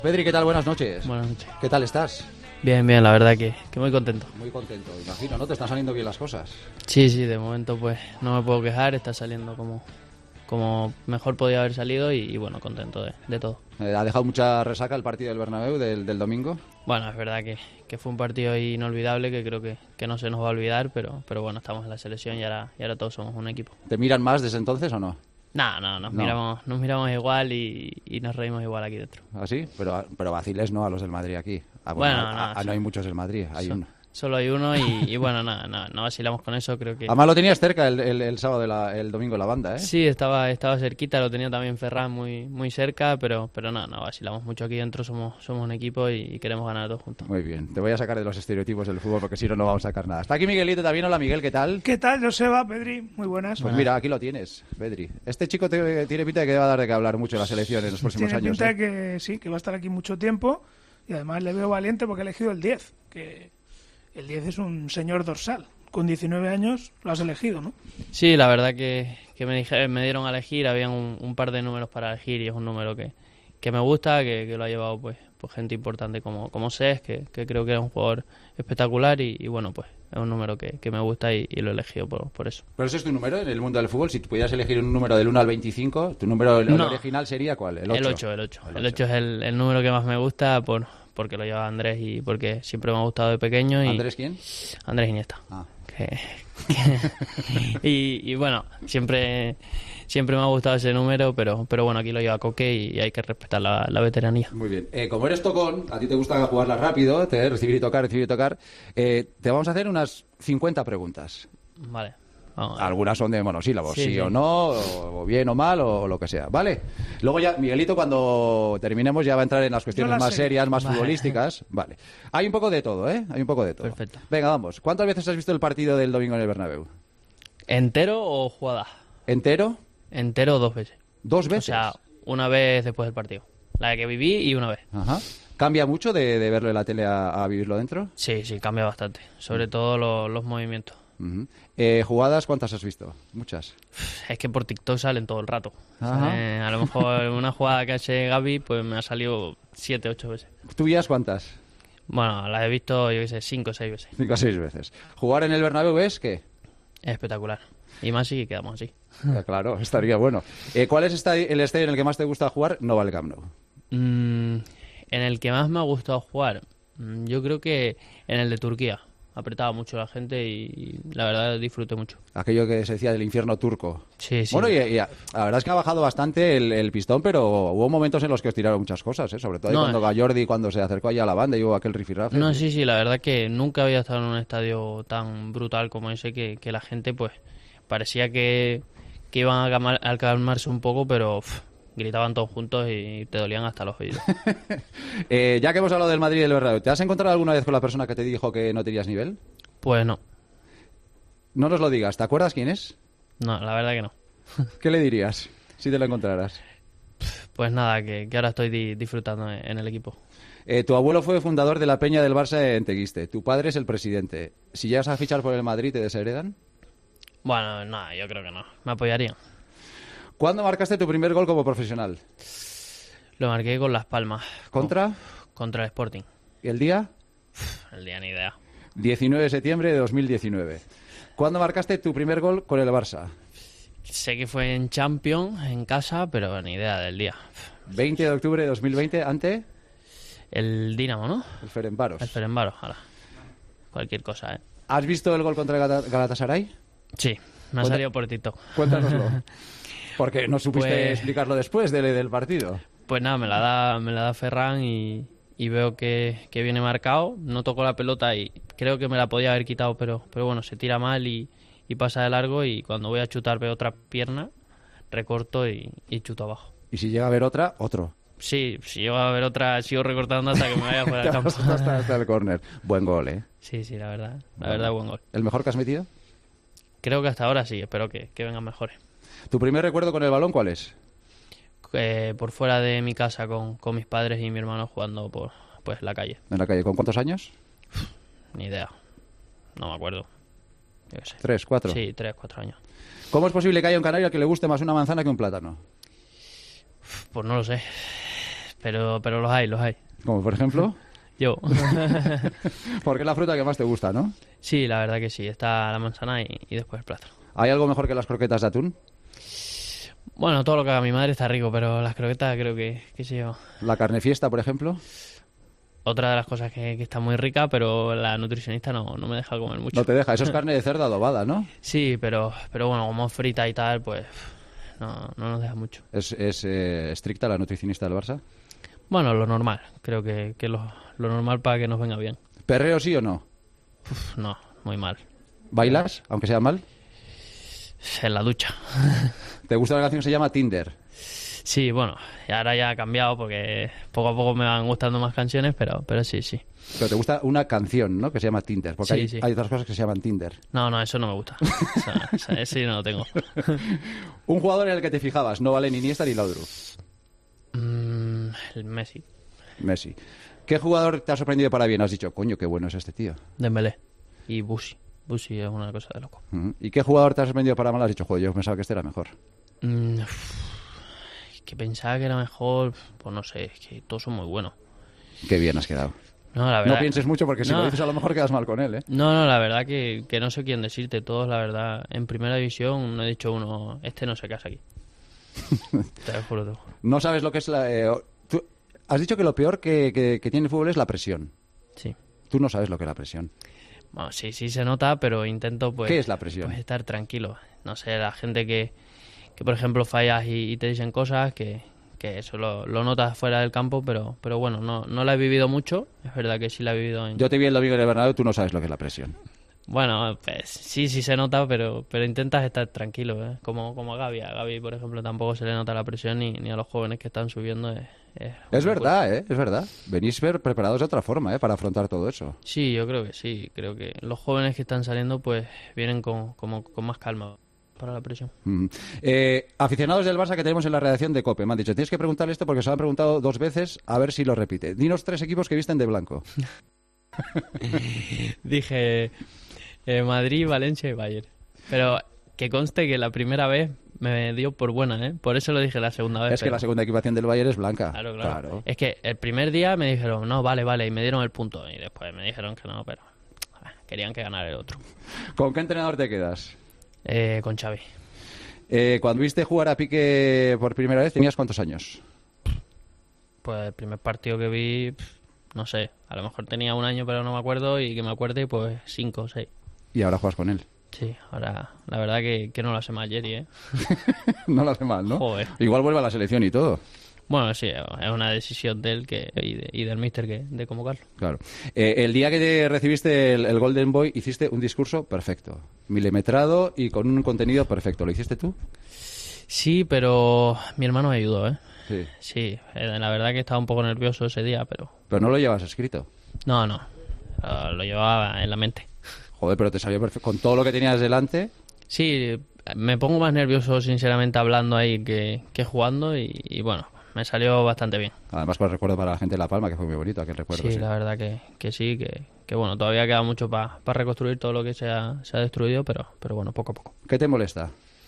Pedri, ¿qué tal? Buenas noches. Buenas noches. ¿Qué tal estás? Bien, la verdad que muy contento. Muy contento, imagino, ¿no? Te están saliendo bien las cosas. Sí, de momento pues no me puedo quejar, está saliendo como mejor podía haber salido y bueno, contento de todo. ¿Ha dejado mucha resaca el partido del Bernabéu del domingo? Bueno, es verdad que fue un partido inolvidable que creo que no se nos va a olvidar, pero bueno, estamos en la selección y ahora todos somos un equipo. ¿Te miran más desde entonces o no? No, nos miramos igual y nos reímos igual aquí dentro. ¿Ah, sí? Pero vaciles no a los del Madrid aquí. No hay muchos del Madrid, hay uno. Solo hay uno y bueno, no vacilamos con eso, creo que... Además lo tenías cerca el sábado, el domingo la banda, ¿eh? Sí, estaba cerquita, lo tenía también Ferran muy cerca, pero no vacilamos mucho aquí dentro, somos un equipo y queremos ganar todos juntos. Muy bien, te voy a sacar de los estereotipos del fútbol porque si no, no vamos a sacar nada. Está aquí Miguelito también. Hola Miguel, ¿qué tal? ¿Qué tal, Joseba, Pedri? Muy buenas. Pues mira, aquí lo tienes, Pedri. Este chico tiene pinta de que va a dar de qué hablar mucho en la selección en los próximos años. Tiene pinta de que sí, que va a estar aquí mucho tiempo y además le veo valiente porque ha elegido el 10, que... El 10 es un señor dorsal. Con 19 años lo has elegido, ¿no? Sí, la verdad que me dieron a elegir. Habían un par de números para elegir y es un número que me gusta, que lo ha llevado pues gente importante como Cés, que creo que es un jugador espectacular y bueno, pues es un número que me gusta y lo he elegido por eso. ¿Pero ese es tu número en el mundo del fútbol? Si pudieras elegir un número del 1 al 25, ¿tu número original sería cuál? El 8. El 8 es el número que más me gusta porque lo lleva Andrés y porque siempre me ha gustado de pequeño. ¿Andrés quién? Andrés Iniesta. Ah. Y bueno, siempre me ha gustado ese número, pero bueno, aquí lo lleva Coque y hay que respetar la veteranía. Muy bien. Como eres tocón, a ti te gusta jugarla rápido, recibir y tocar. Te vamos a hacer unas 50 preguntas. Vale. Algunas son de monosílabos, sí sí. O no, o bien o mal, o lo que sea, ¿vale? Luego ya, Miguelito, cuando terminemos ya va a entrar en las cuestiones más serias, más futbolísticas. Vale. Hay un poco de todo, ¿eh? Hay un poco de todo. Perfecto. Venga, vamos. ¿Cuántas veces has visto el partido del domingo en el Bernabéu? ¿Entero o jugada? ¿Entero? Entero 2 veces. ¿2 veces? O sea, una vez después del partido. La que viví y una vez. Ajá. ¿Cambia mucho de verlo en la tele a vivirlo dentro? Sí, cambia bastante. Sobre todo los movimientos. Uh-huh. ¿Jugadas cuántas has visto? Muchas. Es que por TikTok salen todo el rato. Ajá. A lo mejor una jugada que hace Gavi pues me ha salido 7, 8 veces. ¿Tuyas cuántas? Bueno, las he visto, yo qué sé, 5 o 6 veces. 5 o 6 veces. ¿Jugar en el Bernabéu es qué? Es espectacular. Y más si quedamos así. Claro, estaría bueno. ¿Cuál es el estadio en el que más te gusta jugar? No vale Camp Nou. En el que más me ha gustado jugar, yo creo que en el de Turquía. Apretaba mucho la gente y la verdad disfruté mucho. Aquello que se decía del infierno turco. Sí. Bueno, y la verdad es que ha bajado bastante el pistón, pero hubo momentos en los que os tiraron muchas cosas, ¿eh? Sobre todo cuando Jordi, cuando se acercó allá a la banda y hubo aquel rifirrafe. No, sí, la verdad que nunca había estado en un estadio tan brutal como ese que la gente pues parecía que iban a calmarse un poco, pero gritaban todos juntos y te dolían hasta los oídos. Ya que hemos hablado del Madrid y del Bernabéu, ¿te has encontrado alguna vez con la persona que te dijo que no tenías nivel? Pues no. No nos lo digas, ¿te acuerdas quién es? No, la verdad que no. ¿Qué le dirías si te lo encontraras? Pues nada, que ahora estoy disfrutando en el equipo. Tu abuelo fue fundador de la Peña del Barça en Teguiste. Tu padre es el presidente. Si llegas a fichar por el Madrid, ¿te desheredan? Bueno, no, yo creo que no. Me apoyarían. ¿Cuándo marcaste tu primer gol como profesional? Lo marqué con Las Palmas. ¿Contra? Contra el Sporting. ¿Y el día? El día ni idea. 19 de septiembre de 2019. ¿Cuándo marcaste tu primer gol con el Barça? Sé que fue en Champions, en casa, pero ni idea del día. 20 de octubre de 2020, ¿ante? El Dinamo, ¿no? El Ferencváros. El Ferencváros, ojalá. Cualquier cosa, ¿eh? ¿Has visto el gol contra el Galatasaray? Sí, me ha salido por TikTok. Cuéntanoslo. Porque no supiste explicarlo después del partido. Pues nada, me la da Ferran y veo que viene marcado. No tocó la pelota y creo que me la podía haber quitado, pero bueno, se tira mal y pasa de largo y cuando voy a chutar veo otra pierna, recorto y chuto abajo. Y si llega a ver otra, otro. Sí, si llega a ver otra, sigo recortando hasta que me vaya fuera del campo. hasta el córner. Buen gol, ¿eh? Sí, la verdad, buen gol. ¿El mejor que has metido? Creo que hasta ahora sí, espero que vengan mejores. ¿Tu primer recuerdo con el balón cuál es? Por fuera de mi casa con mis padres y mi hermano jugando por la calle. ¿En la calle? ¿Con cuántos años? Ni idea. No me acuerdo. Yo qué sé. ¿3, 4? Sí, 3, 4 años. ¿Cómo es posible que haya un canario al que le guste más una manzana que un plátano? Pues no lo sé. pero los hay. Como por ejemplo, Yo. porque es la fruta que más te gusta, ¿no? Sí, la verdad que sí. Está la manzana y después el plátano. ¿Hay algo mejor que las croquetas de atún? Bueno, todo lo que haga mi madre está rico, pero las croquetas creo que sí yo. ¿La carne fiesta, por ejemplo? Otra de las cosas que está muy rica, pero la nutricionista no me deja comer mucho. No te deja, eso es carne de cerdo adobada, ¿no? Sí, pero bueno, como frita y tal, pues no nos deja mucho. ¿Es estricta la nutricionista del Barça? Bueno, lo normal. Creo que lo normal para que nos venga bien. ¿Perreo sí o no? No, muy mal. ¿Bailas, aunque sea mal? En la ducha. ¿Te gusta la canción que se llama Tinder? Sí, bueno, y ahora ya ha cambiado porque poco a poco me van gustando más canciones, pero sí. Pero te gusta una canción, ¿no? Que se llama Tinder, porque Sí. hay otras cosas que se llaman Tinder. No, eso no me gusta. Ese yo no lo tengo. Un jugador en el que te fijabas, no vale ni Iniesta ni Laudrup. El Messi. Messi. ¿Qué jugador te ha sorprendido para bien? Has dicho, coño, qué bueno es este tío. Dembélé. Y Busi. Busi es una cosa de loco. ¿Y qué jugador te ha sorprendido para mal? Has dicho, joder, yo pensaba que este era mejor. Que pensaba que era mejor, pues no sé, es que todos son muy buenos. Qué bien has quedado. No, la verdad. No pienses mucho porque si No. lo dices a lo mejor quedas mal con él, ¿eh? No, la verdad que no sé quién decirte. Todos, la verdad, en primera división no he dicho uno, este no se casa aquí. Te lo juro tú. No sabes lo que es la... tú has dicho que lo peor que tiene el fútbol es la presión. Sí. Tú no sabes lo que es la presión. Bueno, sí se nota, pero intento pues... ¿Qué es la presión? Pues estar tranquilo. No sé, la gente que por ejemplo, fallas y te dicen cosas que eso lo notas fuera del campo, pero bueno, no la he vivido mucho. Es verdad que sí la he vivido en... Yo te vi el domingo en el Bernabéu, tú no sabes lo que es la presión. Bueno, pues sí se nota, pero intentas estar tranquilo, ¿eh? Como a Gavi. A Gavi, por ejemplo, tampoco se le nota la presión ni a los jóvenes que están subiendo. Es verdad, es verdad. Venís preparados de otra forma, para afrontar todo eso. Sí, yo creo que sí. Creo que los jóvenes que están saliendo pues vienen con más calma para la presión. Aficionados del Barça que tenemos en la redacción de COPE me han dicho, tienes que preguntarle esto porque se lo han preguntado 2 veces, a ver si lo repite. Dinos 3 equipos que visten de blanco. Dije Madrid, Valencia y Bayern. Pero que conste que la primera vez me dio por buena, ¿eh? Por eso lo dije la segunda vez. Es que la segunda equipación del Bayern es blanca. Claro. Es que el primer día me dijeron, no, vale, y me dieron el punto. Y después me dijeron que no, pero querían que ganara el otro. ¿Con qué entrenador te quedas? Con Xavi. Cuando viste jugar a Piqué por primera vez, ¿tenías cuántos años? Pues el primer partido que vi, no sé, a lo mejor tenía 1 año, pero no me acuerdo, y que me acuerde, pues 5 o 6. ¿Y ahora juegas con él? Sí, ahora la verdad que no lo hace mal Jerry, ¿eh? No lo hace mal, ¿no? Joder. Igual vuelve a la selección y todo. Bueno, sí, es una decisión de él y del míster de convocarlo. Claro. El día que te recibiste el Golden Boy hiciste un discurso perfecto, milimetrado y con un contenido perfecto. ¿Lo hiciste tú? Sí, pero mi hermano me ayudó, ¿eh? Sí. Sí, la verdad que estaba un poco nervioso ese día, pero... Pero no lo llevas escrito. No, lo llevaba en la mente. Joder, pero te salió perfecto. Con todo lo que tenías delante... Sí, me pongo más nervioso sinceramente hablando ahí que jugando y bueno... Me salió bastante bien. Además, con el recuerdo para la gente de La Palma, que fue muy bonito aquel recuerdo. Sí, la verdad que sí, que bueno, todavía queda mucho para reconstruir todo lo que se ha destruido, pero bueno, poco a poco. ¿Qué te molesta?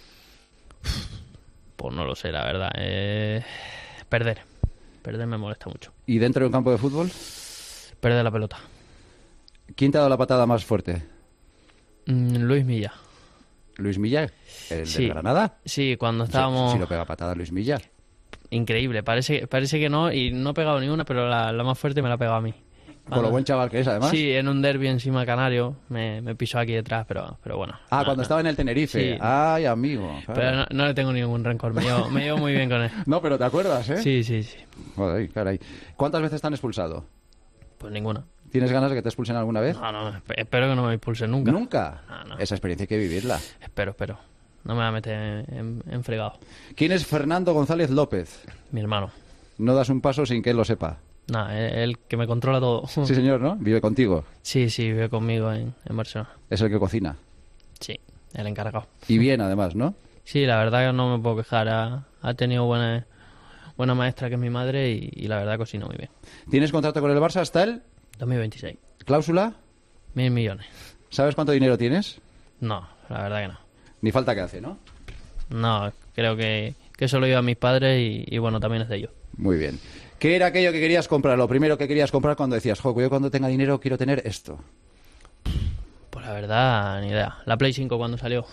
Pues no lo sé, la verdad. Perder me molesta mucho. ¿Y dentro de un campo de fútbol? Perder la pelota. ¿Quién te ha dado la patada más fuerte? Luis Milla. ¿Luis Milla? ¿El Sí. de Granada? Sí, cuando estábamos... Si lo pega patada Luis Milla. Increíble, parece que no, y no he pegado ni una, pero la más fuerte me la ha pegado a mí. Con lo buen chaval que es, además. Sí, en un derbi encima canario, me pisó aquí detrás, pero bueno. Cuando estaba en el Tenerife. Sí. Ay, amigo. Claro. Pero no le tengo ningún rencor, me llevo muy bien con él. No, pero ¿te acuerdas, eh? Sí. Joder, caray. ¿Cuántas veces te han expulsado? Pues ninguna. ¿Tienes ganas de que te expulsen alguna vez? No, espero que no me expulsen nunca. ¿Nunca? No. Esa experiencia hay que vivirla. Espero. No me va a meter en fregado. ¿Quién es Fernando González López? Mi hermano. No das un paso sin que él lo sepa. Nada, él que me controla todo. Sí, señor, ¿no? Vive contigo. Sí, vive conmigo en Barcelona. Es el que cocina. Sí, el encargado. Y bien, además, ¿no? Sí, la verdad que no me puedo quejar. Ha tenido buena maestra que es mi madre y la verdad cocina muy bien. ¿Tienes contrato con el Barça hasta el 2026. ¿Cláusula? 1.000 millones. ¿Sabes cuánto dinero tienes? No, la verdad que no. Ni falta que hace, ¿no? No, creo que eso lo lleva a mis padres y bueno, también es de ellos. Muy bien. ¿Qué era aquello que querías comprar? Lo primero que querías comprar cuando decías, jo, yo cuando tenga dinero quiero tener esto. Pues la verdad, ni idea. La Play 5 cuando salió.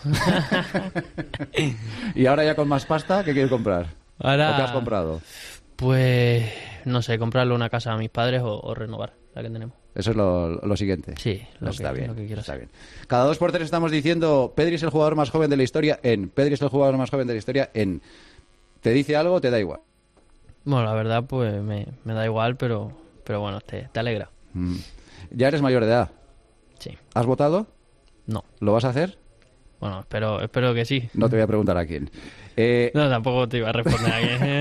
Y ahora ya con más pasta, ¿qué quieres comprar? Ahora, ¿O qué has comprado? pues, no sé, comprarle una casa a mis padres o renovar la que tenemos. Eso es lo siguiente. Sí, Está bien, lo que quiero está hacer. bien. Cada 2 por 3 estamos diciendo, Pedri es el jugador más joven de la historia en. Pedri es el jugador más joven de la historia en. ¿Te dice algo o te da igual? Bueno, la verdad, pues me da igual, pero bueno, te alegra. Ya eres mayor de edad. Sí. ¿Has votado? No. ¿Lo vas a hacer? Bueno, espero que sí. No te voy a preguntar a quién. No, tampoco te iba a responder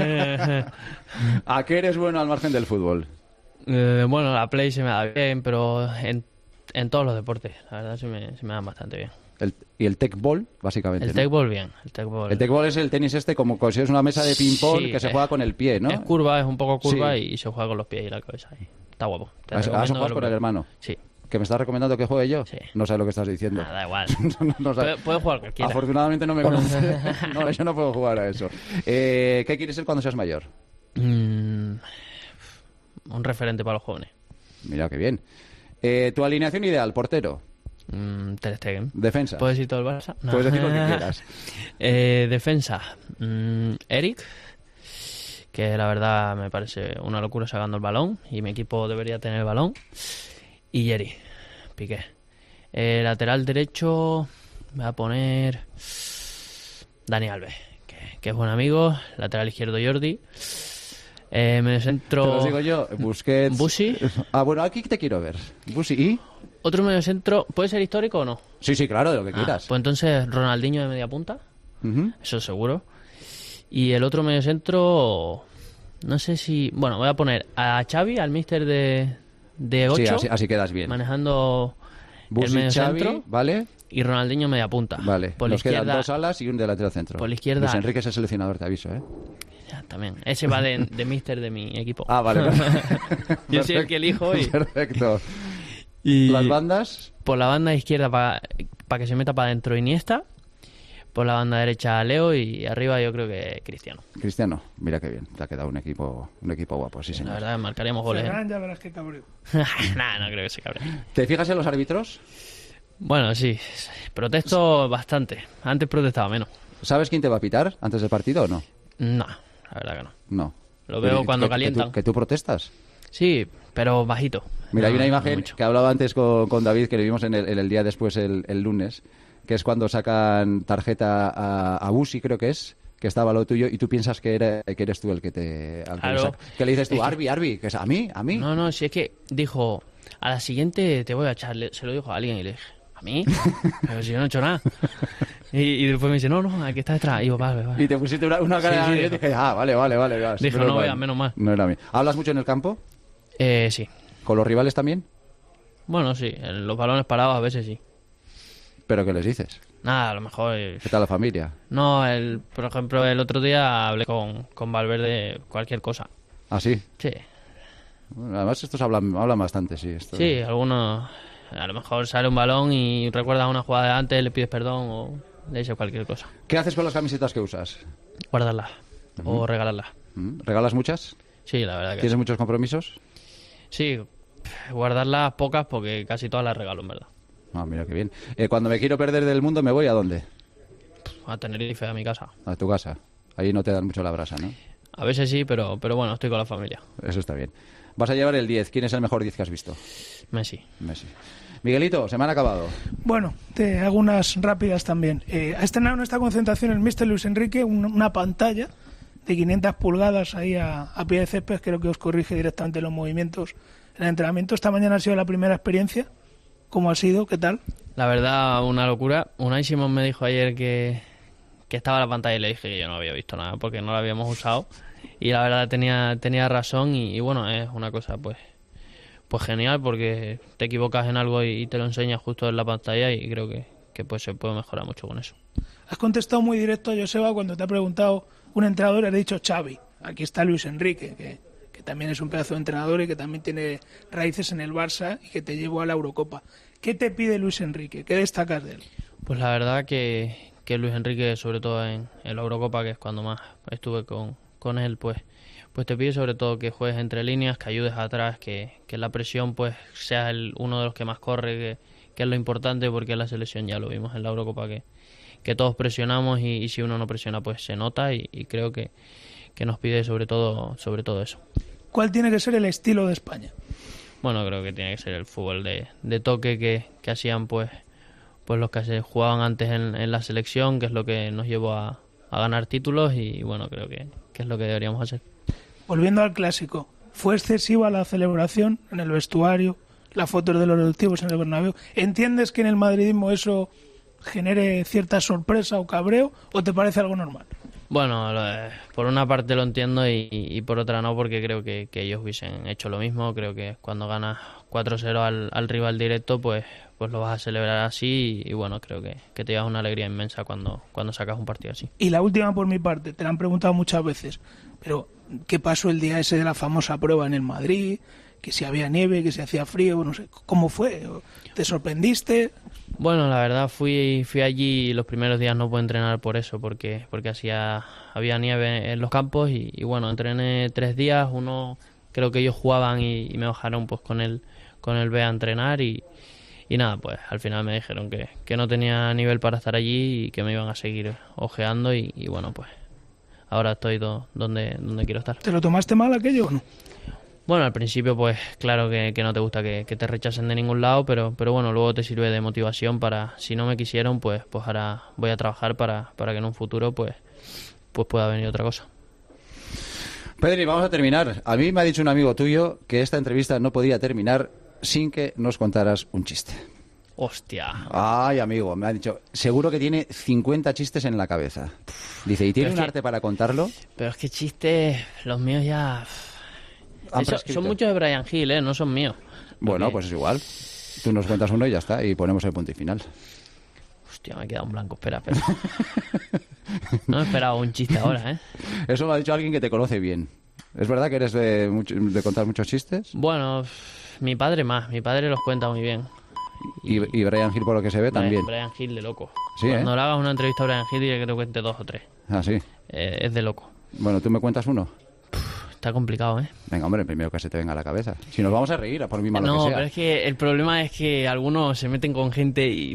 a quién. ¿A qué eres bueno al margen del fútbol? Bueno, la Play se me da bien, pero en todos los deportes, la verdad se me dan bastante bien. Y el tecball, básicamente. El ¿no? tecball bien. El tecball Es el tenis como si es una mesa de ping-pong sí, que se juega con el pie, ¿no? Es curva, es un poco curva Sí. y se juega con los pies y la cabeza. Está guapo. ¿Has jugado con el hermano? Sí. ¿Que me estás recomendando que juegue yo? Sí. No sé lo que estás diciendo. Da igual. No sabe. Puede jugar cualquiera. Afortunadamente no me conoce. No, yo no puedo jugar a eso. ¿Qué quieres ser cuando seas mayor? Un referente para los jóvenes. Mira qué bien. ¿Tu alineación ideal, portero? Ter Stegen. ¿Defensa? ¿Puedes decir todo el Barça? No. Puedes decir lo que quieras. Defensa. Eric, que la verdad me parece una locura sacando el balón y mi equipo debería tener el balón. Y Yeri, Piqué. Lateral derecho voy a poner Dani Alves, que es buen amigo. Lateral izquierdo Jordi. Mediocentro. Te lo digo yo, Busquets. Busi. Bueno, aquí te quiero ver. Busi y. Otro mediocentro, ¿puede ser histórico o no? Sí, claro, de lo que quieras. Pues entonces Ronaldinho de media punta. Ujú. Eso seguro. Y el otro mediocentro, no sé si. Bueno, voy a poner a Xavi, al míster de 8. Sí, así quedas bien. Manejando el Busi, mediocentro. Xavi, ¿vale? Y Ronaldinho media punta. Vale. Por la Nos quedan izquierda. 2 alas y un delantero centro. Por la izquierda. Luis Enrique es el seleccionador, te aviso, ¿eh? Ya, también. Ese va de míster de mi equipo. Ah, vale. Yo soy el que elijo y. Perfecto. Y ¿Las bandas? por la banda izquierda para que se meta para adentro Iniesta. Por la banda derecha Leo y arriba yo creo que Cristiano. Cristiano, mira qué bien. Te ha quedado un equipo guapo, sí, La señor. verdad marcaríamos goles. Ferran, ya verás qué cabreo. Nah, no creo que se cabre. ¿Te fijas en los árbitros? Bueno, sí. Protesto bastante. Antes protestaba menos. ¿Sabes quién te va a pitar antes del partido o no? No, la verdad que no. No. Lo veo cuando calientan. ¿Que tú protestas? Sí, pero bajito. Mira, hay No, una no imagen mucho. que hablaba antes con David, que le vimos en el día después, el lunes, que es cuando sacan tarjeta a Busi, creo que es, que estaba lo tuyo, y tú piensas que eres tú el que te... al que le Claro. saca. ¿Qué le dices tú? Es que- Arbi, que es a mí. No, si es que dijo, a la siguiente te voy a echar. Se lo dijo a alguien y le dije, ¿a mí? Pero si yo no he hecho nada. Y después me dice, no, aquí está detrás. Y yo, vale. Y te pusiste una cara Sí, y yo dije, vale. Dijo, no, vea, menos mal. No era a mí. ¿Hablas mucho en el campo? Sí. ¿Con los rivales también? Bueno, sí, en los balones parados a veces sí. ¿Pero qué les dices? Nada, a lo mejor... ¿Qué tal la familia? No, por ejemplo, el otro día hablé con Valverde cualquier cosa. ¿Ah, sí? Sí. Bueno, además estos hablan bastante, sí. Sí, algunos... A lo mejor sale un balón y recuerdas una jugada de antes, le pides perdón o le dices cualquier cosa. ¿Qué haces con las camisetas que usas? Guardarlas o regalarlas. ¿Regalas muchas? Sí, la verdad que ¿Tienes muchos compromisos? sí. Guardarlas pocas porque casi todas las regalo, en verdad. Ah, mira qué bien. Cuando me quiero perder del mundo, ¿me voy a dónde? A Tenerife, a mi casa. A tu casa. Ahí no te dan mucho la brasa, ¿no? A veces sí, pero bueno, estoy con la familia. Eso está bien. Vas a llevar el 10. ¿Quién es el mejor 10 que has visto? Messi. Messi. Miguelito, se me han acabado. Bueno, te hago unas rápidas también. Ha estrenado en esta concentración el míster Luis Enrique una pantalla de 500 pulgadas ahí a pie de césped, creo que os corrige directamente los movimientos en el entrenamiento. Esta mañana ha sido la primera experiencia. ¿Cómo ha sido? ¿Qué tal? La verdad, una locura. Unai Simón me dijo ayer que estaba la pantalla y le dije que yo no había visto nada porque no la habíamos usado. Y la verdad tenía razón y bueno, es una cosa pues genial porque te equivocas en algo y te lo enseñas justo en la pantalla y creo que pues se puede mejorar mucho con eso. Has contestado muy directo a Joseba cuando te ha preguntado un entrenador, has dicho Xavi. Aquí está Luis Enrique, que también es un pedazo de entrenador y que también tiene raíces en el Barça y que te llevó a la Eurocopa. ¿Qué te pide Luis Enrique? ¿Qué destacas de él? Pues la verdad que Luis Enrique, sobre todo en la Eurocopa, que es cuando más estuve con él, pues pues te pide sobre todo que juegues entre líneas, que ayudes atrás, que la presión pues sea uno de los que más corre, que es lo importante, porque en la selección ya lo vimos en la Eurocopa que todos presionamos y si uno no presiona pues se nota y creo que nos pide sobre todo eso. ¿Cuál tiene que ser el estilo de España? Bueno, creo que tiene que ser el fútbol de toque que hacían pues los que se jugaban antes en la selección, que es lo que nos llevó a ganar títulos y bueno, creo que es lo que deberíamos hacer. Volviendo al clásico, ¿fue excesiva la celebración en el vestuario, las fotos de los directivos en el Bernabéu? ¿Entiendes que en el madridismo eso genere cierta sorpresa o cabreo o te parece algo normal? Bueno, por una parte lo entiendo y por otra no, porque creo que ellos hubiesen hecho lo mismo. Creo que cuando ganas 4-0 al rival directo, pues lo vas a celebrar así y bueno, creo que te llevas una alegría inmensa cuando sacas un partido así. Y la última por mi parte, te la han preguntado muchas veces, pero ¿qué pasó el día ese de la famosa prueba en el Madrid? Que si había nieve, que si hacía frío, no sé, ¿cómo fue? ¿Te sorprendiste? Bueno, la verdad fui allí y los primeros días no pude entrenar por eso, porque había nieve en los campos y bueno, entrené 3 días, uno creo que ellos jugaban y me bajaron pues con el B a entrenar y nada, pues al final me dijeron que no tenía nivel para estar allí y que me iban a seguir ojeando y bueno, pues ahora estoy donde quiero estar. ¿Te lo tomaste mal aquello o no? Bueno, al principio pues claro que no te gusta que te rechacen de ningún lado, pero bueno, luego te sirve de motivación para, si no me quisieron, pues ahora voy a trabajar para que en un futuro pues pueda venir otra cosa. Pedri, vamos a terminar. A mí me ha dicho un amigo tuyo que esta entrevista no podía terminar sin que nos contaras un chiste. ¡Hostia! Ay, amigo, me ha dicho, seguro que tiene 50 chistes en la cabeza. Dice, ¿y tiene un arte para contarlo? Pero es que chistes, los míos ya... son muchos de Brian Hill, no son míos. Bueno, pues es igual. Tú nos cuentas uno y ya está, y ponemos el punto y final. Hostia, me he quedado en blanco, espera. No me esperaba un chiste ahora, ¿eh? Eso lo ha dicho alguien que te conoce bien. ¿Es verdad que eres de contar muchos chistes? Bueno, mi padre los cuenta muy bien. Y Brian Hill, por lo que se ve, también. Brian Hill de loco. Sí, Cuando le hagas una entrevista a Brian Hill, diré que te cuente 2 o 3. Ah, sí. Es de loco. Bueno, ¿tú me cuentas uno? Está complicado, ¿eh? Venga, hombre, el primero que se te venga a la cabeza. Si nos vamos a reír, por mí malo que sea. No, pero es que el problema es que algunos se meten con gente y...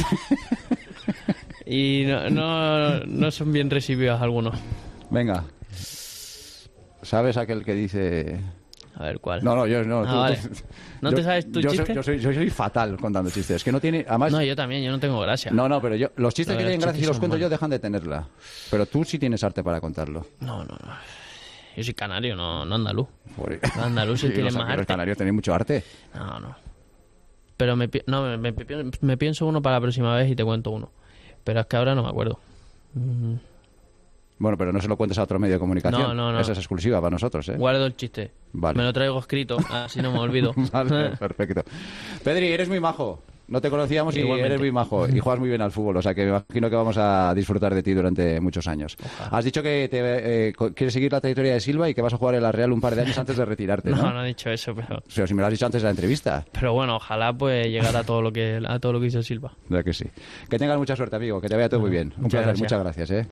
y no son bien recibidos algunos. Venga. ¿Sabes aquel que dice...? A ver, ¿cuál? No, yo no. Vale. ¿No te sabes tu chiste? Yo soy fatal contando chistes. Es que no tiene... Además, No, yo también, yo no tengo gracia. No, pero los chistes que tienen gracia, si los cuento yo, malos. dejan de tenerla. Pero tú sí tienes arte para contarlo. No. Yo soy canario, no andaluz. Joder. Los andaluces Sí, tienen los más arte. canarios tenéis mucho arte. No. Pero me pienso uno para la próxima vez y te cuento uno. Pero es que ahora no me acuerdo. Bueno, pero no se lo cuentes a otro medio de comunicación. No. Esa es exclusiva para nosotros, ¿eh? Guardo el chiste. Vale. Me lo traigo escrito, así no me olvido. Vale, perfecto. Pedri, eres muy majo. No te conocíamos y Igualmente. eres muy majo y juegas muy bien al fútbol, o sea que me imagino que vamos a disfrutar de ti durante muchos años. Ojalá. Has dicho que quieres seguir la trayectoria de Silva y que vas a jugar en la Real un par de años antes de retirarte, ¿no? No he dicho eso, pero... O sea, si me lo has dicho antes de la entrevista. Pero bueno, ojalá pues llegar a todo lo que hizo Silva. Ya que sí. Que tengas mucha suerte, amigo, que te vaya todo muy bien. Un Muchas placer, gracias. muchas gracias, ¿eh?